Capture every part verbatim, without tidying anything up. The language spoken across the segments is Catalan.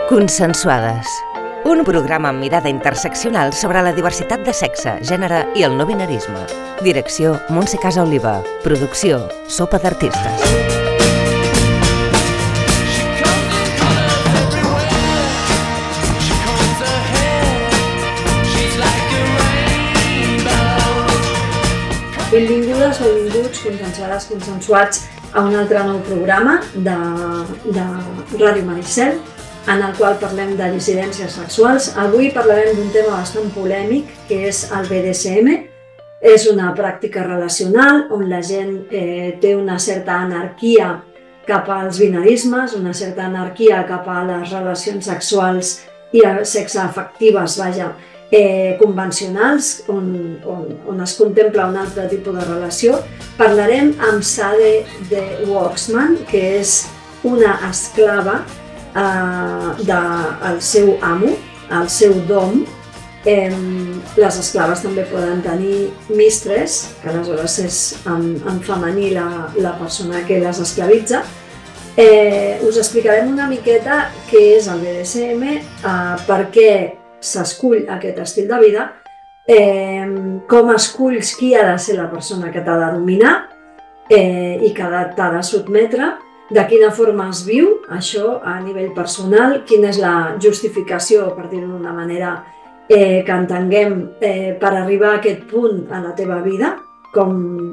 Consensuades. Un programa amb mirada interseccional sobre la diversitat de sexe, gènere i el no binarisme. Direcció Montse Casa Oliva. Producció Sopa d'Artistes. Benvingudes, benvinguts, consensuades, consensuats a un altre nou programa de, de Ràdio Maricel, en el qual parlem de dissidències sexuals. Avui parlarem d'un tema bastant polèmic, que és el B D S M. És una pràctica relacional on la gent eh, té una certa anarquia cap als binarismes, una certa anarquia cap a les relacions sexuals i sexoafectives, vaja, Eh, convencionals, on, on, on es contempla un altre tipus de relació. Parlarem amb Sade de Waxman, que és una esclava eh, del seu amo, el seu dom. Eh, les esclaves també poden tenir mistress, que aleshores és en, en femení la, la persona que les esclavitza. Eh, us explicarem una miqueta què és el B D S M, eh, per què s'escull aquest estil de vida, eh, com esculls qui ha de ser la persona que t'ha de dominar eh, i que t'ha de sotmetre, de quina forma es viu això a nivell personal, quina és la justificació, per dir-ho d'una manera, eh, que entenguem eh, per arribar a aquest punt a la teva vida, com,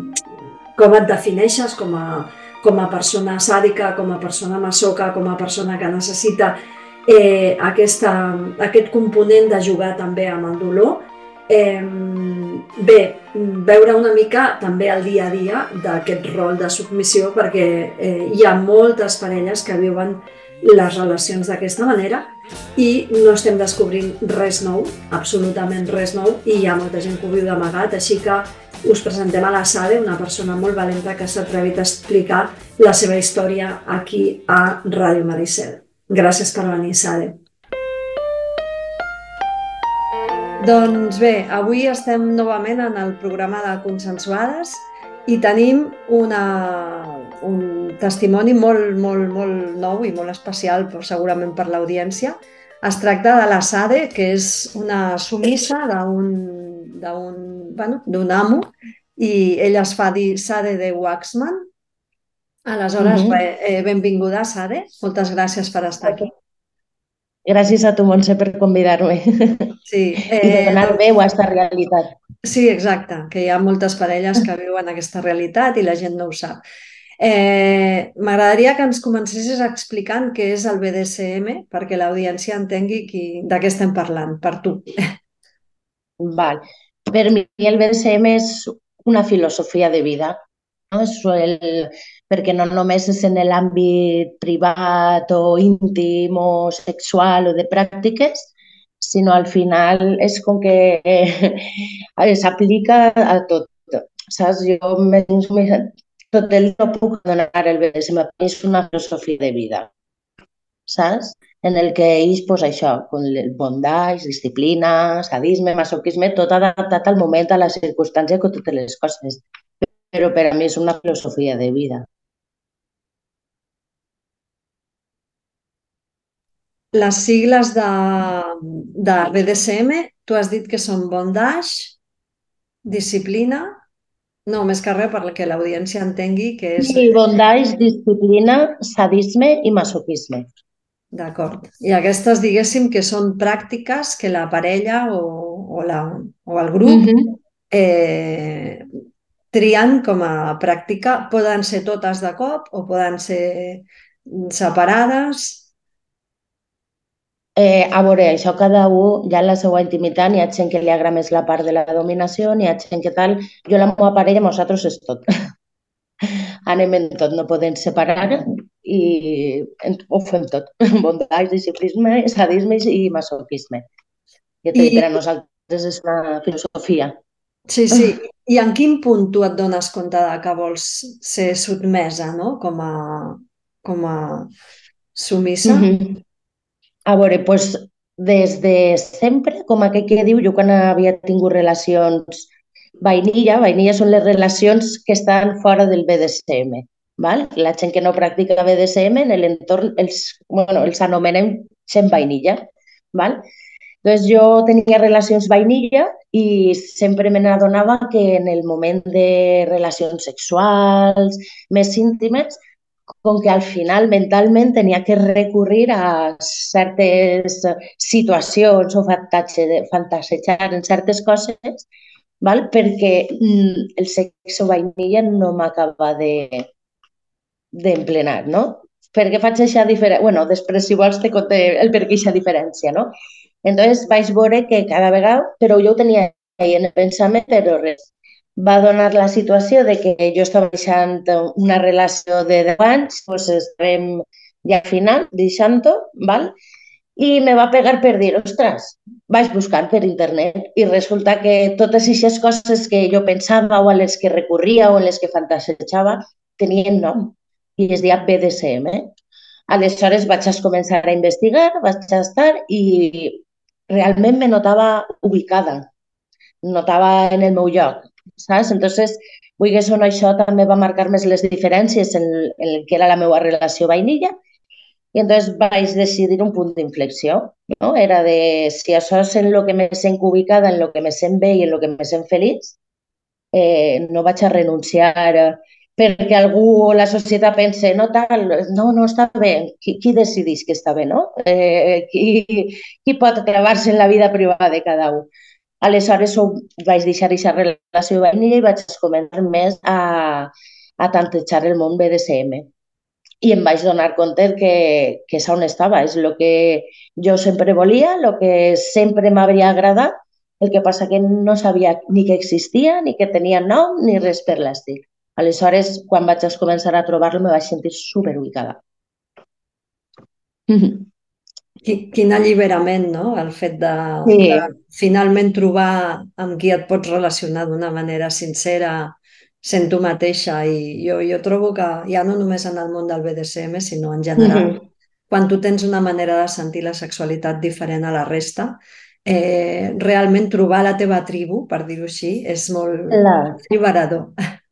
com et defineixes com a, com a persona sàdica, com a persona masoca, com a persona que necessita Eh, aquesta, aquest component de jugar també amb el dolor. Eh, bé, veure una mica també el dia a dia d'aquest rol de submissió, perquè eh, hi ha moltes parelles que viuen les relacions d'aquesta manera i no estem descobrint res nou, absolutament res nou, i hi ha molta gent que ho viu d'amagat, així que us presentem a la Sade, una persona molt valenta que s'ha atrevit a explicar la seva història aquí a Ràdio Maricel. Gràcies per venir, Sade. Doncs bé, avui estem novament en el programa de Consensuades i tenim una, un testimoni molt, molt, molt nou i molt especial, però segurament per l'audiència. Es tracta de la Sade, que és una sumissa d'un d'un bueno, d'un amo, i ella es fa dir Sade de Waxman. Aleshores, uh -huh. eh, benvinguda, Sade. Moltes gràcies per estar aquí. Gràcies a tu, Montse, per convidar-me. Sí, eh, I donar veu a aquesta realitat. Sí, exacte, que hi ha moltes parelles que viuen aquesta realitat i la gent no ho sap. Eh, M'agradaria que ens comencessis explicant què és el B D S M, perquè l'audiència entengui qui, de què estem parlant, per tu. Val. Per mi el B D S M és una filosofia de vida. No? És el... perquè no només és en l'àmbit privat o íntim o sexual o de pràctiques, sinó al final és com que s'aplica a tot. Saps? Jo tot el no puc donar el B D S M, és una filosofia de vida, saps? En el que ells, pues això, el bondage, disciplina, sadisme, masoquisme, tot adaptat al moment, a la circumstància, com totes les coses. Però per a mi és una filosofia de vida. Les sigles de, de B D S M, tu has dit que són bondage, disciplina, no, més que res perquè l'audiència entengui que és... Sí, bondage, disciplina, sadisme i masoquisme. D'acord. I aquestes, diguéssim, que són pràctiques que la parella o, o, la, o el grup uh-huh. eh, trien com a pràctica. Poden ser totes de cop o poden ser separades... Eh, a veure, això cada un ja en la seva intimitat, n'hi ha gent que li agrada més la part de la dominació, n'hi ha gent que tal... Jo la meva parella, nosaltres és tot. Anem en tot, no podem separar i ho fem tot. Bondage, disciplinisme, sadisme i masoquisme. I, I per a nosaltres és una filosofia. Sí, sí. I en quin punt tu et dones compte que vols ser sotmesa, no? Com a, com a sumissa? Mm-hmm. A veure, doncs, des de sempre, com aquell que diu, jo quan havia tingut relacions vainilla, vainilla són les relacions que estan fora del B D S M. val? La gent que no practica B D S M en l'entorn els, bueno, els anomenem gent vainilla. Val? Entonces jo tenia relacions vainilla i sempre me n'adonava que en el moment de relacions sexuals més íntimes, com que al final mentalment tenia que recurrir a certes situacions o fantasejar en certes coses, val? Perquè mm, el sexe vainilla no m'acaba de d'emplenar, no? Per què faig aquesta diferència? Bueno, després, si vols, te conté el per què aquesta diferència, no? Entonces vaig veure que cada vegada, però jo ho tenia ahí en el pensament, però res. Va donar la situació de que jo estava deixant una relació de deu anys, doncs estàvem ja al final, deixant-ho, val? I me va pegar per dir, ostres, vaig buscar per internet i resulta que totes aquestes coses que jo pensava o a les que recorria o en les que fantasejava tenien nom i es deia B D S M. Aleshores vaig començar a investigar, vaig estar i realment me notava ubicada, notava en el meu lloc, saps? Entonces, vulguis o no, això també va marcar més les diferències en el que era la meva relació vainilla i entonces vaig decidir un punt d'inflexió, no? Era de si això és en el que me sent ubicada, en el que me sent bé i en el que me sent feliç, eh, no vaig a renunciar perquè algú o la societat pense no, tal, no, no està bé. Qui, qui decideix que està bé, no? Eh, qui, qui pot clavar-se en la vida privada de cada un? Aleshores vaig deixar aquesta relació vainilla i vaig començar més a, a tantejar el món B D S M. I em vaig donar compte que, que és on estava, és el que jo sempre volia, el que sempre m'havia agradat, el que passa que no sabia ni que existia, ni que tenia nom, ni res per l'estil. Aleshores, quan vaig començar a trobar-lo, me vaig sentir superubicada. Quin alliberament, no? El fet de, Sí. de finalment trobar amb qui et pots relacionar d'una manera sincera, sent tu mateixa. I jo, jo trobo que ja no només en el món del B D S M, sinó en general, Uh-huh. quan tu tens una manera de sentir la sexualitat diferent a la resta, eh, realment trobar la teva tribu, per dir-ho així, és molt Clar. alliberador.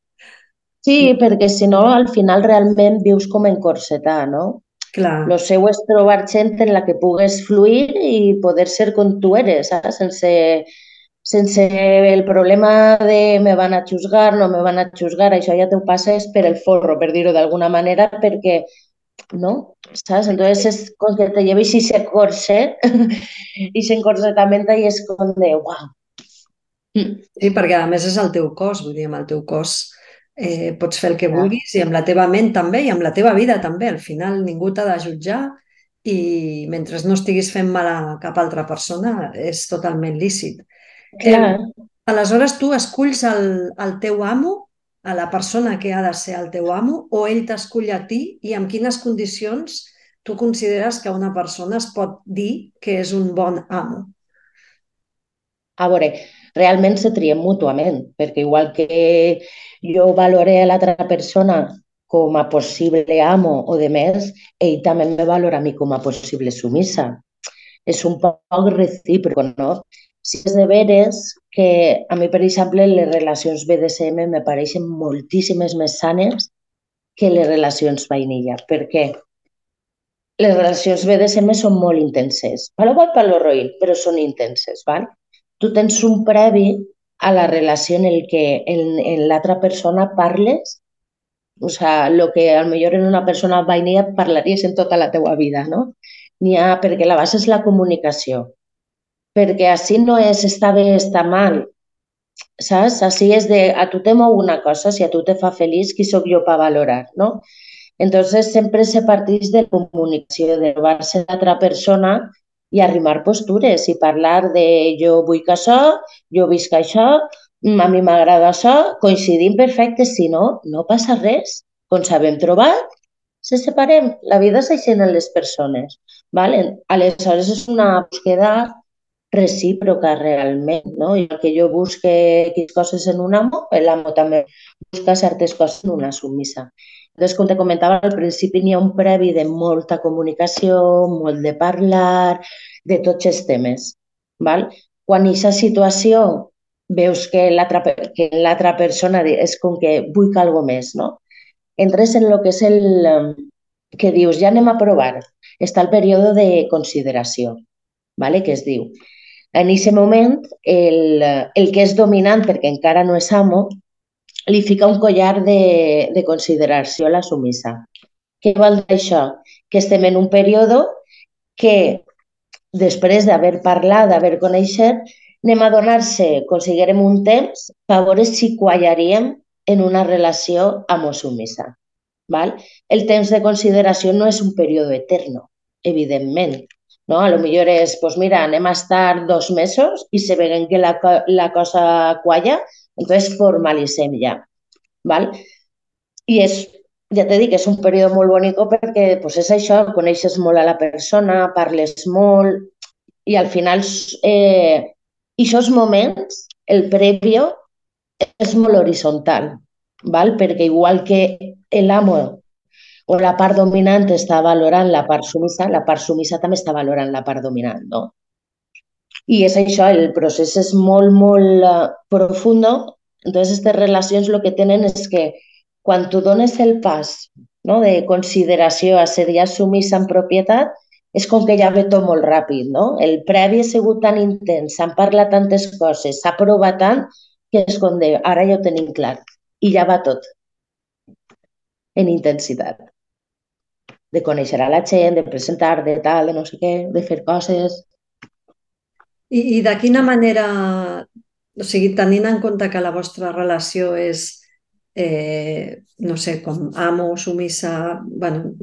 Sí, perquè si no, al final realment vius com encorsetar, no? Clar. Lo seu és trobar gent en la que pugues fluir i poder ser com tu eres, saps? Sense, sense el problema de me van a xusgar, no me van a xusgar, això ja t'ho passes per el forro, per dir-ho d'alguna manera, perquè, no? ¿Sabes? Entonces es con que te lleves ese corset y ese encorsetamiento y es con de, wow. Sí, perquè a més és el teu cos, vull dir, amb el teu cos eh, pots fer el que Clar. vulguis i amb la teva ment també i amb la teva vida també. Al final ningú t'ha de jutjar i mentre no estiguis fent mal a cap altra persona és totalment lícit. Eh, Clar. aleshores tu esculls el, el teu amo, a la persona que ha de ser el teu amo, o ell t'escull a ti i en quines condicions tu consideres que una persona es pot dir que és un bon amo? A veure, realment se trien mútuament, perquè igual que jo valoré a l'altra persona com a possible amo o de més, ell també me valora a mi com a possible sumissa. És un poc recíproc, no? Si és de veres que a mi, per exemple, les relacions B D S M me pareixen moltíssimes més sanes que les relacions vainilla. Per què? Les relacions B D S M són molt intenses. Palo guai, palo roïn, però són intenses, val? Tu tens un previ a la relació en el que en, en l'altra persona parles, o sea, lo que a lo millor en una persona vainilla parlaries en tota la teua vida, no? N'hi ha, perquè la base és la comunicació. Perquè així no és està bé, està mal, saps? Així és de, a tu te mou una cosa, si a tu te fa feliç, qui sóc jo per valorar, no? Entonces sempre se parteix de la comunicació, de trobar-se l'altra persona i arrimar postures i parlar de jo vull que això, jo visc això, a mi m'agrada això, coincidim perfecte, si no, no passa res. Com s'havem trobat, se separem. La vida és així en les persones. ¿Vale? Aleshores és una búsqueda recíproca realment, no? I que jo busque coses en un amo, l'amo també busca certes coses en una submissa. Entonces, com te comentava, al principi n'hi ha un previ de molta comunicació, molt de parlar, de tots els temes. Val? Quan en aquesta situació veus que l'altra que l'altra persona és com que vull que alguna més, no? entres en el que és el que dius, ja anem a provar. Està el període de consideració, ¿vale? Que es diu. En aquest moment, el, el que és dominant, perquè encara no és amo, li fica un collar de, de consideració a la sumissa. Què vol dir això? Que estem en un període que, després d'haver parlat, d'haver coneixet, anem a donar-se, considerem un temps, per veure si quallaríem en una relació amo-sumissa. ¿Val? El temps de consideració no és un període eterno, evidentment. No? A lo millor és, pues mira, anem a estar dos mesos i si veiem que la, la cosa qualla, entonces formalitzem ja. ¿Val? I és, ja t'he dit, és un període molt bonic perquè pues, és això, coneixes molt a la persona, parles molt i al final eh, aquests moments, el prèvio, és molt horitzontal, val? Perquè igual que l'amo o la part dominant està valorant la part sumissa, la part sumissa també està valorant la part dominant, no? I és això, el procés és molt, molt uh, profundo. Entonces, aquestes relacions el que tenen és que quan tu dones el pas, no, de consideració a ser ja sumissa en propietat, és com que ja ve tot molt ràpid, no? El previ ha sigut tan intens, s'han parlat tantes coses, s'ha provat tant, que és com de, ara ja ho tenim clar. I ja va tot en intensitat. De conèixer a la gent, de presentar, de tal, de no sé què, de fer coses. I, i de quina manera, o sigui, tenint en compte que la vostra relació és, eh, no sé, com amo, sumissa, bueno,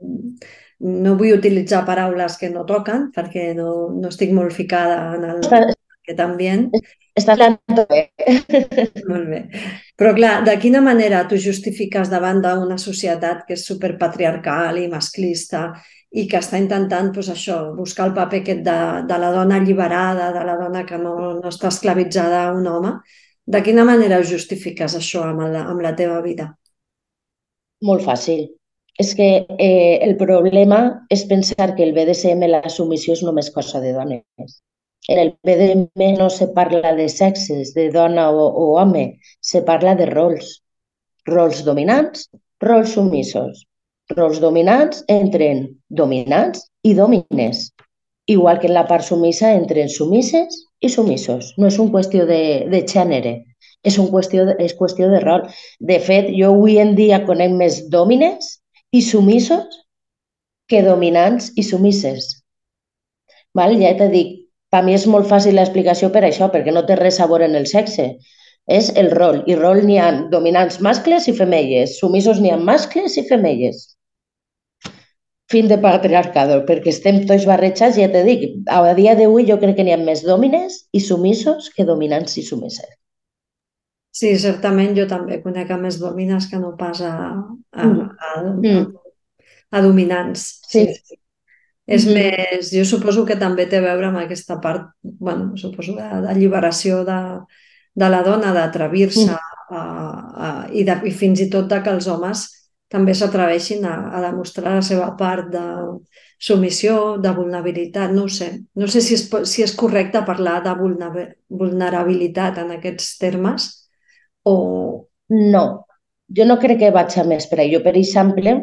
no vull utilitzar paraules que no toquen perquè no, no estic molt ficada en el aquest ambient. Estàs parlant bé. Molt bé. Però clar, de quina manera tu justifiques davant d'una societat que és superpatriarcal i masclista i que està intentant doncs, això, buscar el paper aquest de, de la dona alliberada, de la dona que no, no està esclavitzada a un home, de quina manera ho justifiques això amb la, amb la teva vida? Molt fàcil. És que eh, el problema és pensar que el B D S M, la submissió, és només cosa de dones. En el B D S M no se parla de sexes, de dona o, o home, se parla de rols. Rols dominants, rols submissos. Rols dominants entren dominants i domines. Igual que en la part sumissa entren sumisses i sumissos. No és una qüestió de, de gènere, és, un qüestió de, és qüestió de rol. De fet, jo avui en dia conec més domines i sumissos que dominants i sumisses. Val? Ja t'he dit, per mi és molt fàcil l'explicació per això, perquè no té res a veure en el sexe. És el rol. I rol n'hi ha dominants mascles i femelles. Sumissos n'hi ha mascles i femelles. Fin de patriarcado, perquè estem tots barrejats, ja t'he dit, a dia d'avui jo crec que n'hi ha més domines i sumissos que dominants i sumisses. Sí, certament jo també conec a més domines que no pas a, a, a, a, a dominants. Sí. Sí. És mm. més, jo suposo que també té a veure amb aquesta part, bueno, suposo de, de lliberació de, de la dona, d'atrevir-se mm. i, i fins i tot de que els homes també s'atreveixin a, a demostrar la seva part de submissió, de vulnerabilitat, no ho sé. No sé si és, si és correcte parlar de vulnerabilitat en aquests termes o... No, jo no crec que vaig a més per ahí. Jo, per exemple,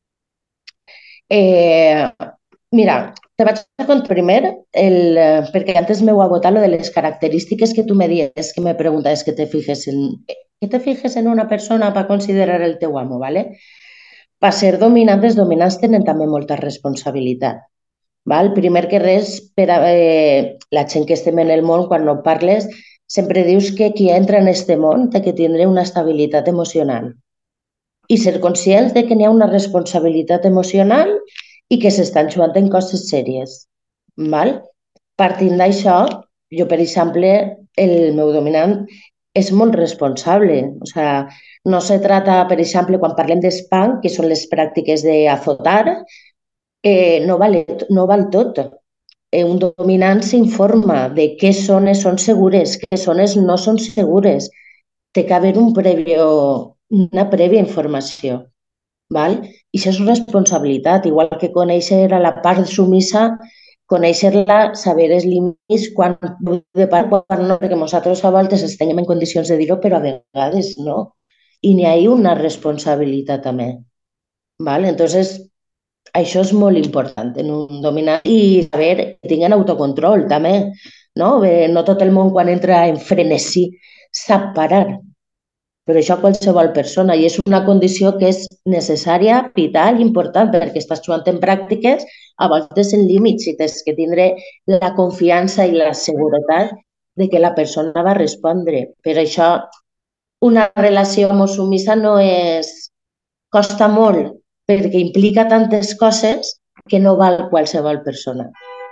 eh, mira, te vaig a contar primer, el, perquè antes m'ho ha votat lo de les característiques que tu me dies, que me preguntes que te fijes en, que te fijes en una persona per considerar el teu amo, ¿vale? Per ser dominants, dominants tenen també molta responsabilitat. Val? Primer que res, per a, eh, la gent que estem en el món, quan no parles, sempre dius que qui entra en aquest món té que tindre una estabilitat emocional i ser conscients de que n'hi ha una responsabilitat emocional i que s'estan jugant en coses sèries. Val? Partint d'això, jo, per exemple, el meu dominant és molt responsable. O sea, no se trata, per exemple, quan parlem d'espam, que són les pràctiques d'azotar, eh, no, vale, no val tot. Eh, un dominant s'informa de què zones són segures, què zones no són segures. Té que haver un previo, una prèvia informació. Val? I això és responsabilitat, igual que conèixer a la part sumissa, conèixer-la, saber els límits, quan de part, quan no, perquè nosaltres a voltes estem en condicions de dir-ho, però a vegades no. i n'hi ha una responsabilitat també. ¿Vale? Entonces, això és molt important en un dominant i saber que tinguin autocontrol també, no? Bé, no tot el món quan entra en frenesí sap parar, però això qualsevol persona i és una condició que és necessària, vital i important perquè estàs jugant en pràctiques a voltes en límits i tens que tindre la confiança i la seguretat de que la persona va respondre. Per això una relació homosumisa no és... costa molt perquè implica tantes coses que no val qualsevol persona.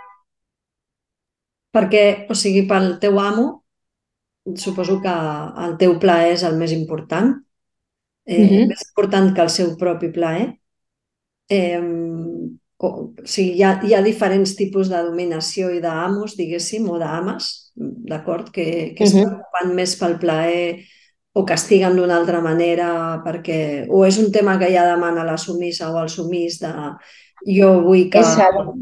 Perquè, o sigui, pel teu amo, suposo que el teu plaer és el més important, eh, Mhm. més important que el seu propi plaer. Eh, o, o sigui, hi ha, hi ha diferents tipus de dominació i d'amos, diguéssim, o d'ames, d'acord, que, que es Mhm. preocupen més pel plaer o castiguen d'una altra manera perquè o és un tema que ja demana la sumissa o el sumís de jo vull que... Exacte.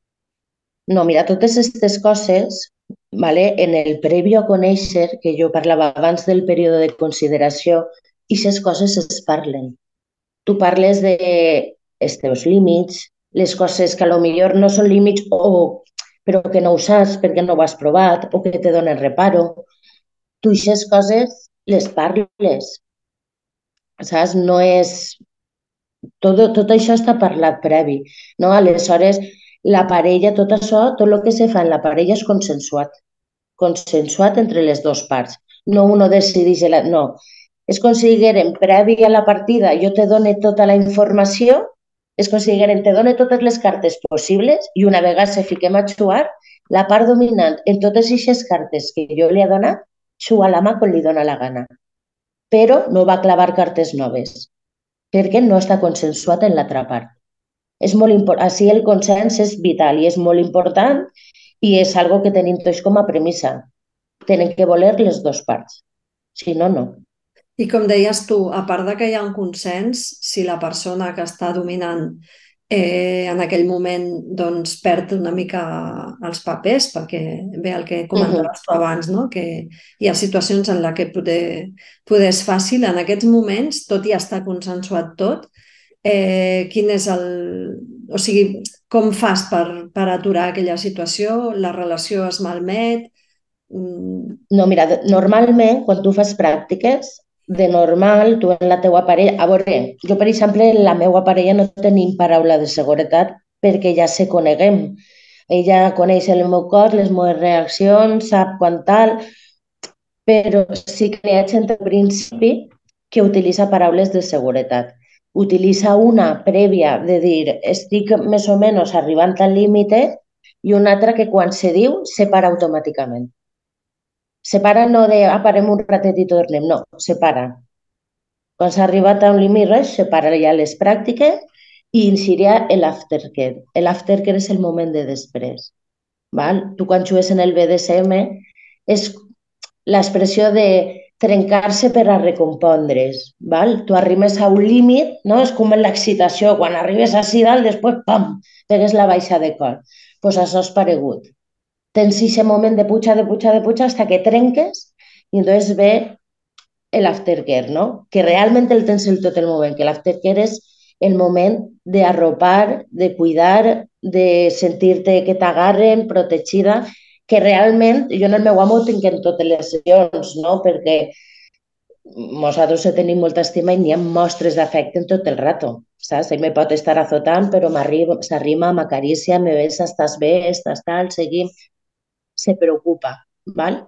No, mira, totes aquestes coses, ¿vale? En el previo a conèixer, que jo parlava abans del període de consideració, aquestes coses es parlen. Tu parles de els teus límits, les coses que a lo millor no són límits o però que no ho saps perquè no ho has provat o que te donen reparo. Tu aquestes coses les parles, saps? No és... Tot, tot això està parlat previ, no? Aleshores, la parella, tot això, tot el que se fa en la parella és consensuat. Consensuat entre les dues parts. No uno decideix... La... No. Es consideren previ a la partida, jo te dono tota la informació, es consideren, te dono totes les cartes possibles i una vegada se fiquem a jugar, la part dominant en totes aquestes cartes que jo li he donat, juga la mà quan li dona la gana. Però no va clavar cartes noves, perquè no està consensuat en l'altra part. És molt important. Així el consens és vital i és molt important i és algo que tenim tots com a premissa. Tenen que voler les dues parts. Si no, no. I com deies tu, a part de que hi ha un consens, si la persona que està dominant eh, en aquell moment doncs, perd una mica els papers, perquè ve el que comentaves tu abans, no? Que hi ha situacions en les que poder, poder és fàcil. En aquests moments, tot i estar consensuat tot, eh, quin és el... O sigui, com fas per, per aturar aquella situació? La relació es malmet? No, mira, normalment, quan tu fas pràctiques, de normal, tu en la teua parella... A veure, jo, per exemple, en la meva parella no tenim paraula de seguretat perquè ja se coneguem. Ella coneix el meu cos, les meves reaccions, sap quan tal, però sí que n'hi ha gent al principi que utilitza paraules de seguretat. Utilitza una prèvia de dir estic més o menys arribant al límit i una altra que quan se diu se para automàticament. Se para no de ah, parem un ratet i tornem, no, se para. Quan s'ha arribat a un límit res, se para ja les pràctiques i iniciaria l'aftercare. L'aftercare és el moment de després. Val? Tu quan jugues en el B D S M és l'expressió de trencar-se per a recompondre's. Val? Tu arribes a un límit, no? És com l'excitació, quan arribes així dalt, després, pam, pegues la baixa de cor. Doncs pues això és paregut. Tens aquest moment de puja, de puja, de puja, hasta que trenques i entonces ve l'aftercare, no? Que realment el tens el tot el moment, que l'aftercare és el moment d'arropar, de cuidar, de sentir-te que t'agarren, protegida, que realment jo en el meu amo ho tinc en totes les sessions, no? Perquè nosaltres tenim molta estima i n'hi ha mostres d'afecte en tot el rato, saps? Ell me pot estar azotant, però s'arrima, m'acaricia, me besa, estàs bé, estàs tal, seguim... se preocupa, ¿vale?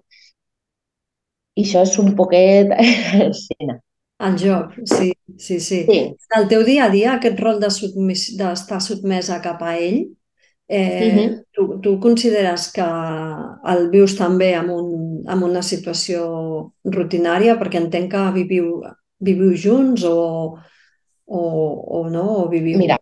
I això és un poquet... sí, no. El joc, sí, sí, sí. Sí. En el teu dia a dia, aquest rol d'estar sotmesa cap a ell, eh, uh -huh. tu, tu consideres que el vius també en, un, en una situació rutinària? Perquè entenc que viviu, viviu junts o, o, o no, o viviu... Mira,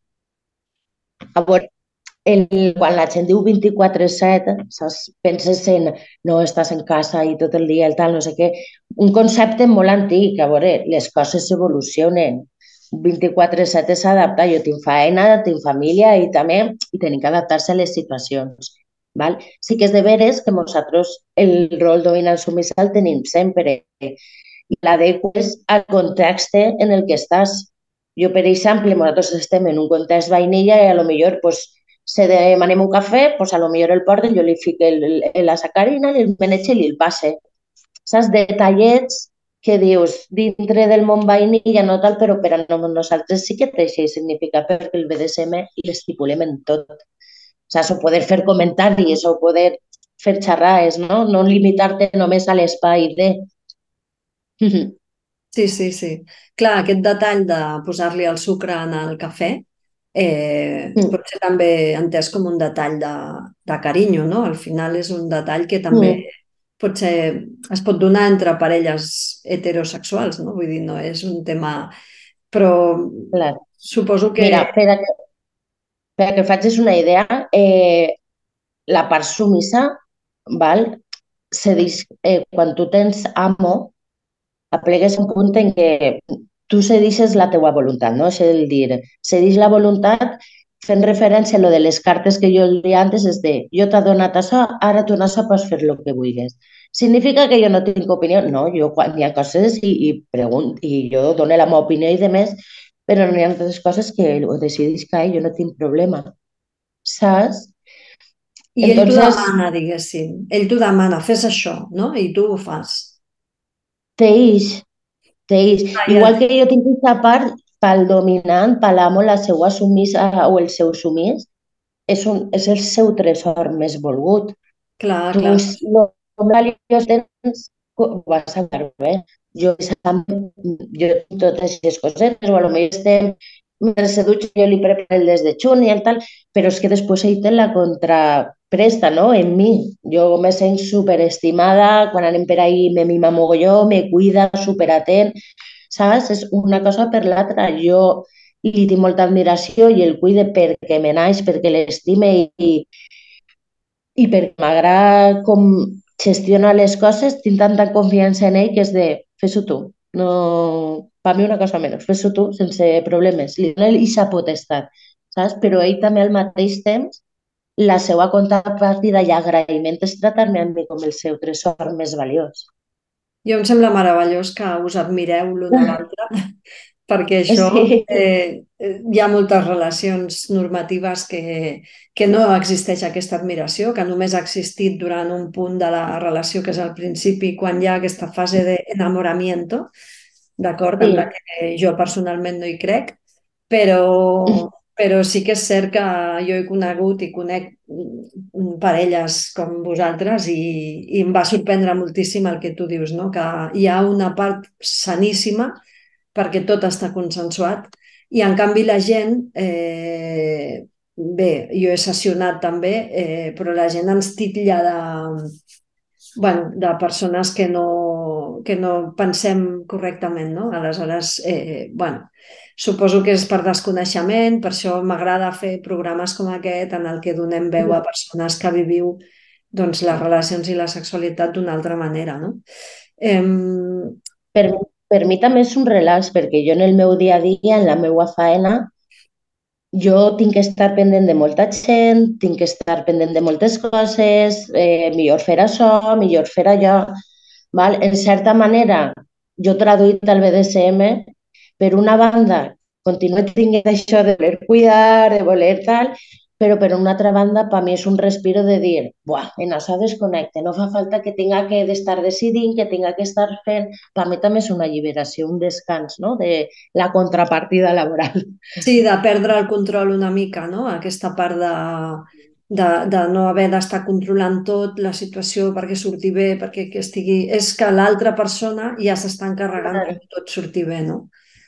a veure, el, quan la gent diu vint-i-quatre set, penses en no estàs en casa i tot el dia el tal, no sé què, un concepte molt antic, a veure, les coses evolucionen. vint-i-quatre set s'adapta, jo tinc feina, tinc família i també i tenim que adaptar-se a les situacions. Val? Sí que és de veres que nosaltres el rol dominant submís el tenim sempre. i l'adeques al context en el que estàs. Jo, per exemple, nosaltres estem en un context vainilla i a lo millor pues, si demanem un cafè, pues, a lo millor el porten, jo li fico el, el, la sacarina, el meneche i li el passe. Saps? Detallets que dius, dintre del món vainilla no tal, però per a nosaltres sí que té aquest significat perquè el B D S M l'estipulem en tot. O sigui, o poder fer comentaris o poder fer xerrades, no? No limitar-te només a l'espai de... Sí, sí, sí. Clar, aquest detall de posar-li el sucre en el cafè eh, pot ser també entès com un detall de, de carinyo, no? Al final és un detall que també pot ser, es pot donar entre parelles heterosexuals, no? Vull dir, no és un tema... Però Clar. suposo que... Mira, per a que, per a que facis una idea, eh, la part sumissa, val? Se diu, eh, quan tu tens amo, aplegues un punt en què tu cedixes la teua voluntat, no? És el dir, cedix la voluntat fent referència a lo de les cartes que jo li antes, és de, jo t'he donat això, ara tu en això pots fer el que vulguis. Significa que jo no tinc opinió? No, jo quan hi ha coses i, i pregunto, i jo dono la meva opinió i de més, però no hi ha altres coses que ho decidís que jo no tinc problema. Saps? I ell t'ho Entonces, demana, diguéssim. Ell t'ho demana, fes això, no? I tu ho fas. teix, teix. Ah, ja. Igual que jo tinc aquesta part, pel dominant, per l'amo, la seva sumisa o el seu sumís, és, un, és el seu tresor més volgut. Clar, Tu, clar. si no valiós tens, ho vas a veure bé. Jo, jo totes aquestes coses, o potser estem mentre se dutxa, jo li preparo el des de juny i el tal, però és que després ell té la contrapresta, no?, en mi. Jo me sent superestimada, quan anem per ahí me mima mogolló, me cuida, superatent, saps? És una cosa per l'altra. Jo li tinc molta admiració i el cuide perquè me naix, perquè l'estime i, i perquè m'agrada com gestiona les coses, tinc tanta confiança en ell que és de, fes-ho tu. No, per mi una cosa menys, fes-ho tu sense problemes. Li dona aquesta potestat, saps? Però ell també al mateix temps, la seva contrapartida i agraïment és tractar-me a mi com el seu tresor més valiós. Jo em sembla meravellós que us admireu l'un a l'altre, perquè això Sí, eh, hi ha moltes relacions normatives que, que no existeix aquesta admiració, que només ha existit durant un punt de la relació, que és al principi, quan hi ha aquesta fase d'enamoramiento, d'acord, en la sí. que jo personalment no hi crec, però, però sí que és cert que jo he conegut i conec mm, parelles com vosaltres i, i em va sorprendre moltíssim el que tu dius, no? Que hi ha una part saníssima perquè tot està consensuat i en canvi la gent, eh, bé, jo he sessionat també, eh, però la gent ens titlla de, bueno, de persones que no, que no pensem correctament, no? Aleshores, eh, bueno, suposo que és per desconeixement, per això m'agrada fer programes com aquest en el que donem veu a persones que viviu doncs, les relacions i la sexualitat d'una altra manera, no? Eh, Per, per mi també és un relax, perquè jo en el meu dia a dia, en la meva faena, jo tinc que estar pendent de molta gent, tinc que estar pendent de moltes coses, eh, millor fer això, millor fer allò. Val? En certa manera, jo traduït al B D S M, per una banda, continuo tenint això de voler cuidar, de voler tal, però per una altra banda, per mi és un respiro de dir, buah, en això desconnecte, no fa falta que tinga que estar decidint, que tinga que estar fent. Per mi també és una alliberació, un descans, no?, de la contrapartida laboral. sí, de perdre el control una mica, no? Aquesta part de, de, de no haver d'estar controlant tot la situació perquè surti bé, perquè que estigui... És que l'altra persona ja s'està encarregant de que tot surti bé, no?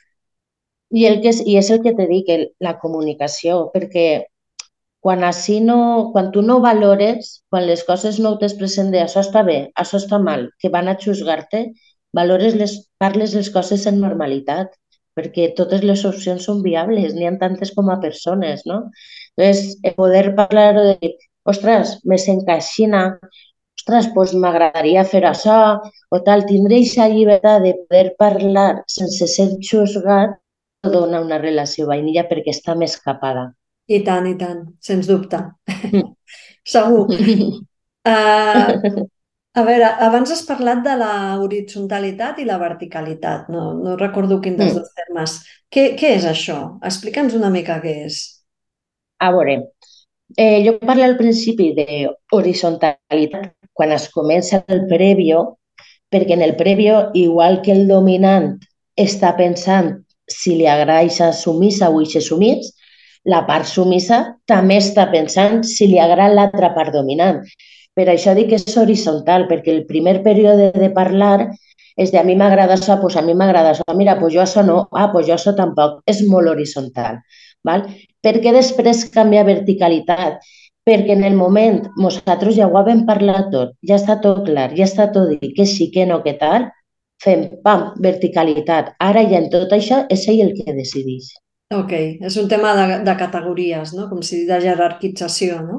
I, el que és, I és el que te dic, el, la comunicació, perquè quan, així no, quan tu no valores, quan les coses no t'es present de això està bé, això està mal, que van a xusgar-te, valores les, parles les coses en normalitat, perquè totes les opcions són viables, n'hi ha tantes com a persones, no? Llavors, el poder parlar de dir, ostres, me sent caixina, ostres, doncs m'agradaria fer això, o tal, tindré aquesta llibertat de poder parlar sense ser xusgat, dona una relació vainilla perquè està més capada. I tant, i tant, sens dubte. Segur. Uh, A veure, abans has parlat de la horitzontalitat i la verticalitat. No, no recordo quin dels Mm. dos termes. Què, què és això? Explica'ns una mica què és. A veure, eh, jo parlo al principi d'horizontalitat quan es comença el prèvio, perquè en el prèvio, igual que el dominant està pensant si li agrada eixa sumissa o eixe sumís, la part sumissa també està pensant si li agrada l'altra part dominant. Per això dic que és horitzontal, perquè el primer període de parlar és de a mi m'agrada això, doncs a mi m'agrada això, mira, doncs jo això no, ah, doncs jo això tampoc, és molt horitzontal. Val? Per què després canvia a verticalitat? Perquè en el moment nosaltres ja ho vam parlat tot, ja està tot clar, ja està tot dit, que sí, que no, que tal, fem, pam, verticalitat. Ara ja en tot això és ell el que decideix. Ok, és un tema de, de categories, no? Com si de jerarquització, no?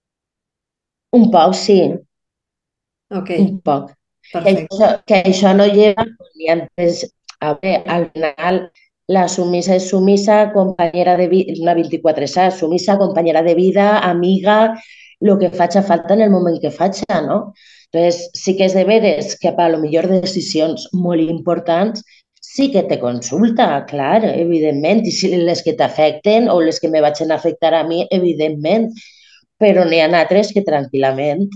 Un poc, sí, Ok, un poc. Que perfecte. això, que això no lleva, ni antes, a veure, al final la sumisa és sumisa, compañera de vida, una vint-i-quatre sa, sumisa, compañera de vida, amiga, el que faci falta en el moment que faci, no? Entonces, sí que és de veres que per a lo millor decisions molt importants sí que te consulta, clar, evidentment, i si les que t'afecten o les que me vagin a afectar a mi, evidentment, però n'hi ha altres que tranquil·lament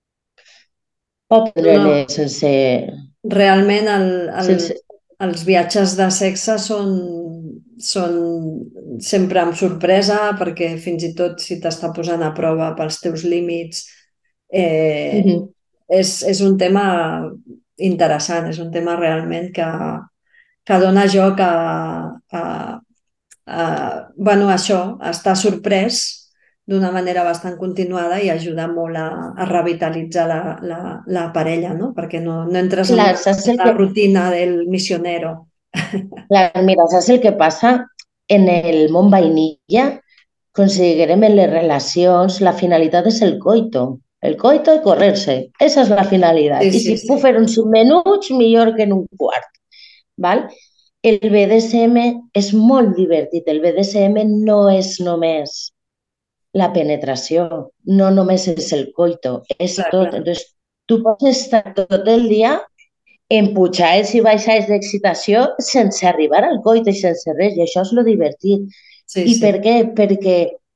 pot No, no, prendre sense, realment el, el, sense... els viatges de sexe són, són sempre amb sorpresa perquè fins i tot si t'està posant a prova pels teus límits eh, Mhm. és, és un tema interessant, és un tema realment que, que dona joc a, a, a, bueno, això, a estar sorprès d'una manera bastant continuada i ajuda molt a, a revitalitzar la, la, la parella, no? Perquè no, no entres en Clar, la, saps el la que, rutina del misionero. clar, mira, saps el que passa? En el món vainilla, considerem en les relacions, la finalitat és el coito. El coito i correr-se. Esa és la Sí, finalitat. I sí, si puc sí. fer un cinc minuts, millor que en un quart. Val? El B D S M és molt divertit. El B D S M no és només la penetració, no només és el coito, és Clar, tot. clar. Entonces, tu pots estar tot el dia en pujades i baixades d'excitació sense arribar al coito i sense res, i això és lo divertit. Sí, I sí, per què? Perquè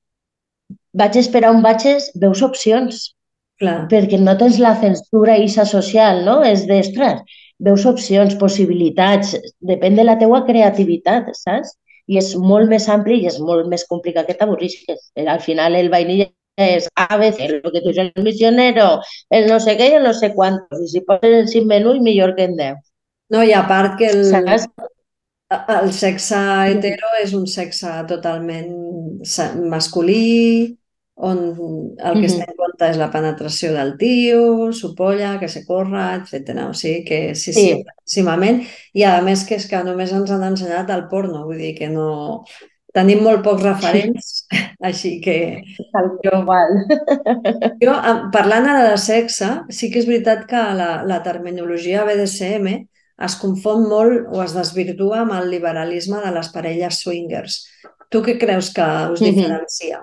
vaig per on vaig, veus opcions, clar. perquè no tens la censura isa social, no? És d'ostres, veus opcions, possibilitats, depèn de la teua creativitat, saps? I és molt més ampli i és molt més complicat que t'avorrisques. Al final el vainilla és A B C, el que tu ets el misionero, el no sé què i el no sé quantos. I si pots en cinc minuts, millor que en deu. No, i a part que el, Saps? el sexe hetero és un sexe totalment sa- masculí, on el que es té Mhm. en compte és la penetració del tio, su polla, que se corra, etcètera. O sigui que sí, sí, Sí, claríssimament. I a més que és que només ens han ensenyat el porno, vull dir que no... Tenim molt pocs referents, així que tal jo qual. Jo, em- parlant ara de sexe, sí que és veritat que la, la terminologia B D S M es confon molt o es desvirtua amb el liberalisme de les parelles swingers. Tu què creus que us Mhm. diferencia?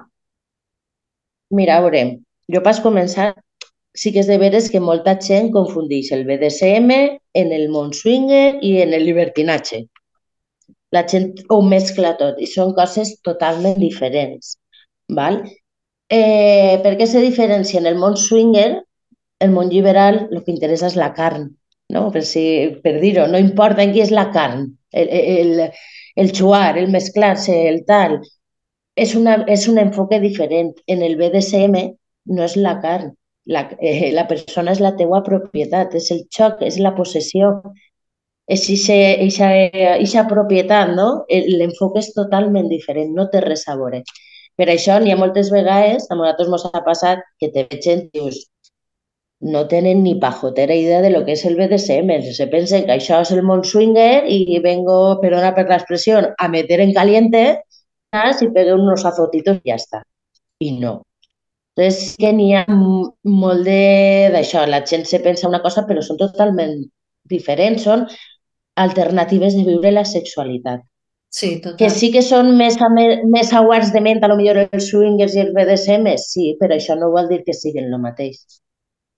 Mira, a veure, jo pas començar, sí que és de veres que molta gent confundeix el B D S M en el món swinger i en el libertinatge. La gent ho mescla tot i són coses totalment diferents. Val? Eh, per què se diferencia? En el món swinger, el món liberal, el que interessa és la carn, no? Per, si, per dir-ho, no importa en qui és la carn, el, el, el xuar, el mesclar-se, el tal. És, una, és un enfoque diferent. En el B D S M no és la carn, la, eh, la persona és la teua propietat, és el xoc, és la possessió, és eixa propietat, no? L'enfoque és totalment diferent, no té res a veure. Per això n'hi ha moltes vegades, a nosaltres ens ha passat que te veig gent i dius, no tenen ni pajotera idea de lo que és el B D S M. Se pensen que això és el món swinger i vengo, perdona per l'expressió, a meter en caliente, saps? I pegué unos azotitos i ja està. I no. Entonces, que n'hi ha molt d'això. La gent se pensa una cosa, però són totalment diferents. Són alternatives de viure la sexualitat. Sí, Que total. sí que són més, més aguards de ment, a lo millor els swingers i el B D S M, sí, però això no vol dir que siguin el mateix.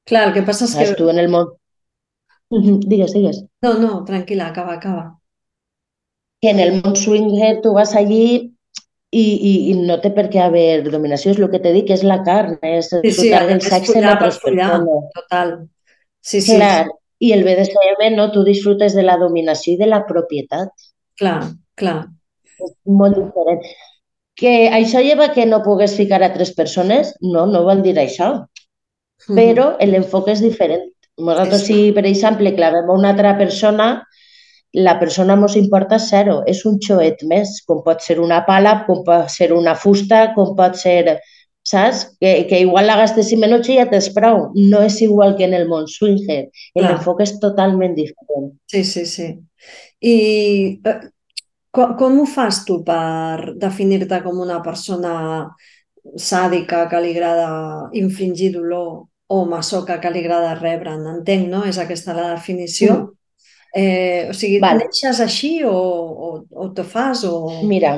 Clar, el que passa és que... Saps? Tu en el món... Mhm, digues, digues. No, no, tranquil·la, acaba, acaba. Que en el món swinger tu vas allí i, i, i no té per què haver dominació, és el que t'he dit, que és la carn, és Sí, sí, disfrutar del és sexe amb follar per altres follar, persones. total. Sí, sí, Clar, i el B D S M no, tu disfrutes de la dominació i de la propietat. clar, clar. És molt diferent. Que això lleva que no pogués ficar a tres persones? No, no vol dir això, Mhm. però l'enfoc és diferent. Sí, Nosaltres, sí, si per exemple clavem a una altra persona, la persona mos importa zero, és un xoet més, com pot ser una pala, com pot ser una fusta, com pot ser, saps? Que, que igual la gastéssim en ocho i ja t'és prou. No és igual que en el món swinger. clar. L'enfoc és totalment diferent. Sí, sí, sí. I eh, com, com ho fas tu per definir-te com una persona sàdica que li agrada infligir dolor o masoca que li agrada rebre'n? Entenc, no? És aquesta la definició? Mm. Eh, o sigui, Val, neixes així o, o, o te fas o... mira,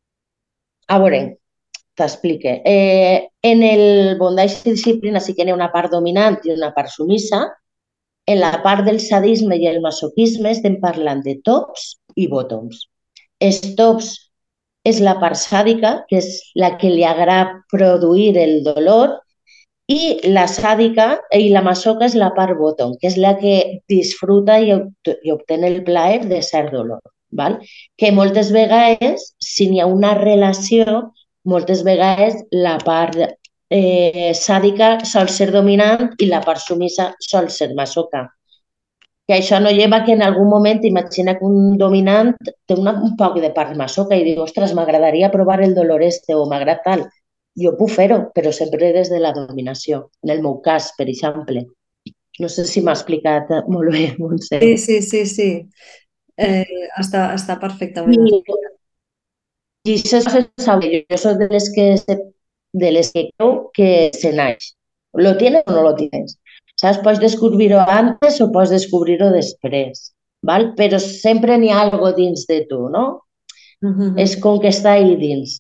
a veure, t'explique. Eh, en el bondage i disciplina sí que n'hi ha una part dominant i una part sumissa. En la part del sadisme i el masoquisme estem parlant de tops i bottoms. Els tops és la part sàdica, que és la que li agrada produir el dolor, i la sàdica i la masoca és la part bottom, que és la que disfruta i, i obtén el plaer de cert dolor. Val? Que moltes vegades, si n'hi ha una relació, moltes vegades la part eh, sàdica sol ser dominant i la part sumissa sol ser masoca. Que això no lleva que en algun moment imagina que un dominant té una, un poc de part masoca i diu, ostres, m'agradaria provar el dolor este o m'agrada tal. Jo puc fer-ho, però sempre des de la dominació. En el meu cas, per exemple. No sé si m'ha explicat molt bé, Montse. Sí, sí, sí, sí. Eh, està, està perfectament I, explicat. i això se sabe. Jo soc de les que, de les que creu que se naix. Lo tienes o no lo tienes. Saps? Pots descobrir-ho antes o pots descobrir-ho després. Val? Però sempre n'hi ha algo dins de tu, no? És com que està ahí dins.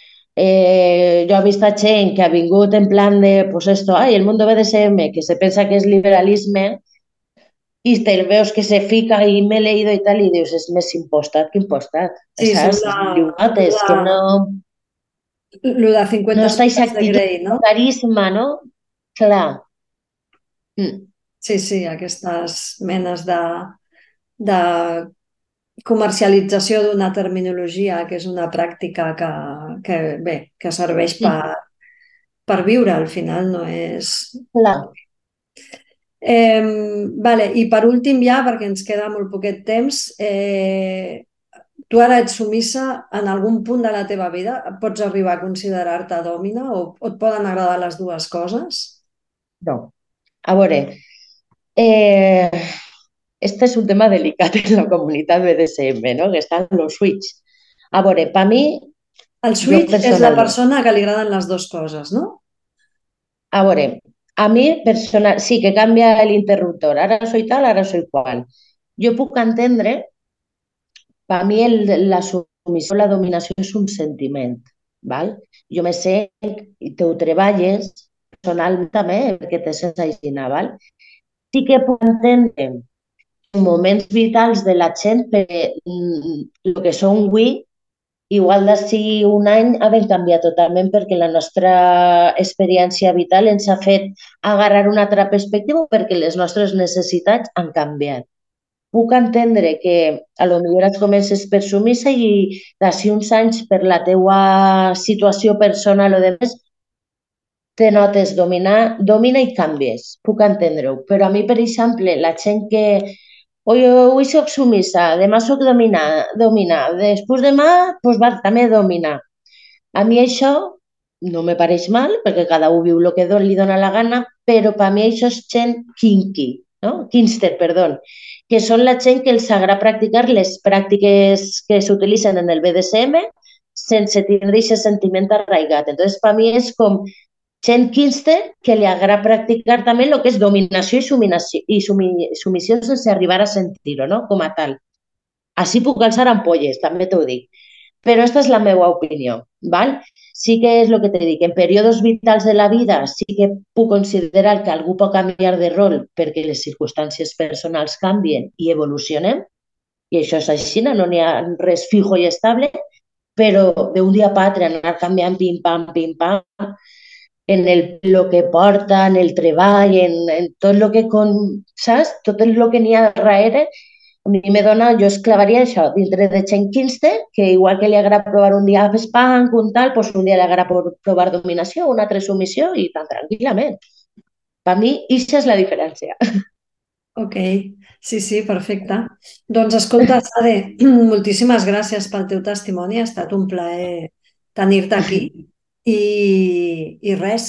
Eh, yo he visto a gent que ha vingut en plan de, pues esto, ay, el mundo B D S M, que se pensa que és liberalisme, i te veus que se fica i m'he leído i tal, i dius, és més impostat que impostat. Sí, són Saps? la, Diu, notes que no, lo de no cincuenta està aquesta sombras de actitud Grey, de no? carisma, no? Clar. Mm. Sí, sí, aquestes menes de, de comercialització d'una terminologia que és una pràctica que, que bé, que serveix per, Mm. per viure al final, no és... Clar. Eh, vale, i per últim ja, perquè ens queda molt poquet temps, eh, tu ara ets sumissa en algun punt de la teva vida? Pots arribar a considerar-te dòmina o, o et poden agradar les dues coses? No. A veure, eh, este és un tema delicat en la comunitat B D S M, no? Que estan los switch. A veure, per mi, El jo switch és la personalment, persona que li agraden les dues coses, no? a veure, a mi personal, sí que canvia l'interruptor, ara soy tal, ara soy qual. Jo puc entendre, per mi el, la submissió, la dominació és un sentiment, val? Jo me sé i te ho treballes personalment també perquè te sents així, val? Sí que puc entendre moments vitals de la gent perquè mm, el que són avui igual d'ací un any ha de canviar totalment perquè la nostra experiència vital ens ha fet agarrar una altra perspectiva perquè les nostres necessitats han canviat. Puc entendre que a lo millor et comences per sumissa i d'ací uns anys per la teua situació personal o de més te notes dominar, domina i canvies. Puc entendre-ho. Però a mi, per exemple, la gent que Hoy, avui soc sumissa, demà soc dominar, dominar, després demà pues, va, també dominar. A mi això no me pareix mal, perquè cada un viu el que li dona la gana, però per mi això és gent kinky, no? Kinster, perdó, que són la gent que els agrada practicar les pràctiques que s'utilitzen en el B D S M sense tindre aquest sentiment arraigat. Entonces, per mi és com gent Kinster que li agrada practicar també el que és dominació i, suminació, i sumi, sumissió sense arribar a sentir-ho, no? Com a tal. Així puc alçar ampolles, també t'ho dic. Però aquesta és la meva opinió, val? Sí que és el que te dic, en períodes vitals de la vida sí que puc considerar que algú pot canviar de rol perquè les circumstàncies personals canvien i evolucionem, i això és així, no n'hi ha res fijo i estable, però d'un dia per altre anar canviant pim-pam, pim-pam, en el, lo que porta, en el treball, en, en tot el que, con, saps? Tot el que n'hi ha darrere, a mi me dona, jo esclavaria això, dintre de Chen Kinste, que igual que li agrada provar un dia Spank, un tal, doncs un dia li agrada provar dominació, un altre submissió i tan tranquil·lament. Per mi, això és la diferència. Ok, sí, sí, perfecte. Doncs escolta, Sade, moltíssimes gràcies pel teu testimoni, ha estat un plaer tenir-te aquí i, i res,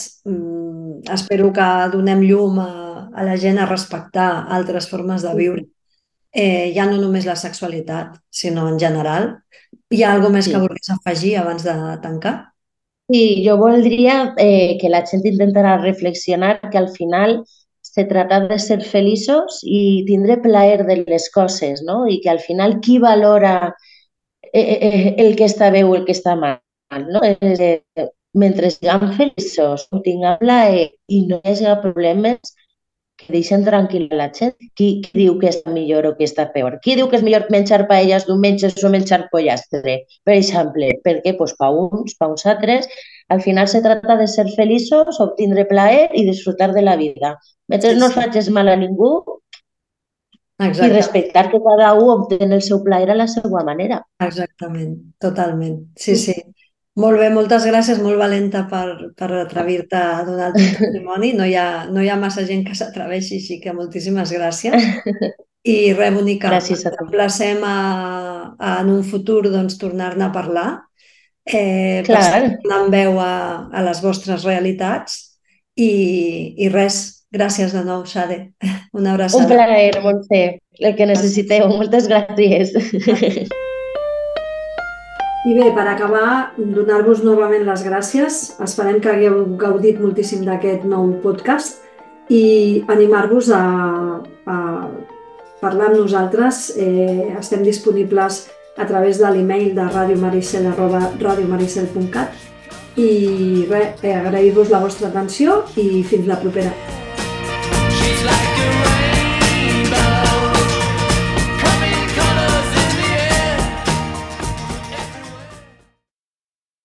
espero que donem llum a, a la gent a respectar altres formes de viure. Eh, ja no només la sexualitat, sinó en general. Hi ha alguna més sí. que vulguis afegir abans de tancar? Sí, jo voldria eh, que la gent intentarà reflexionar que al final se trata de ser feliços i tindre plaer de les coses, no? I que al final qui valora eh, eh, el que està bé o el que està mal, no? Eh, mentre siguem feliços, tinguem plaer i no hi hagi problemes, que deixen tranquil·la la gent. Qui, qui diu que està millor o que està peor? Qui diu que és millor menjar paelles diumenges o menjar pollastre, per exemple? Perquè pues, per uns, per uns altres, al final se trata de ser feliços, obtindre plaer i disfrutar de la vida. Mentre sí, sí. no facis mal a ningú, exacte. I respectar que cada un obtén el seu plaer a la seva manera. Exactament, totalment. Sí, sí. Molt bé, moltes gràcies, molt valenta per, per atrevir-te a donar el teu testimoni. No hi ha, no hi ha massa gent que s'atreveixi, així que moltíssimes gràcies. I res, bonica, gràcies a tu. Emplacem a, a, en un futur doncs, tornar-ne a parlar, eh, Clar. per donar veu a, a les vostres realitats. I, i res, gràcies de nou, Sade. Una abraçada. Un plaer, Montse, el que necessiteu. Gràcies. Moltes gràcies. gràcies. I bé, per acabar, donar-vos novament les gràcies. Esperem que hagueu gaudit moltíssim d'aquest nou podcast i animar-vos a, a parlar amb nosaltres. Eh, estem disponibles a través de l'email de radiomaricel arroba radiomaricel punt cat i res, eh, agrair-vos la vostra atenció i fins la propera. She's like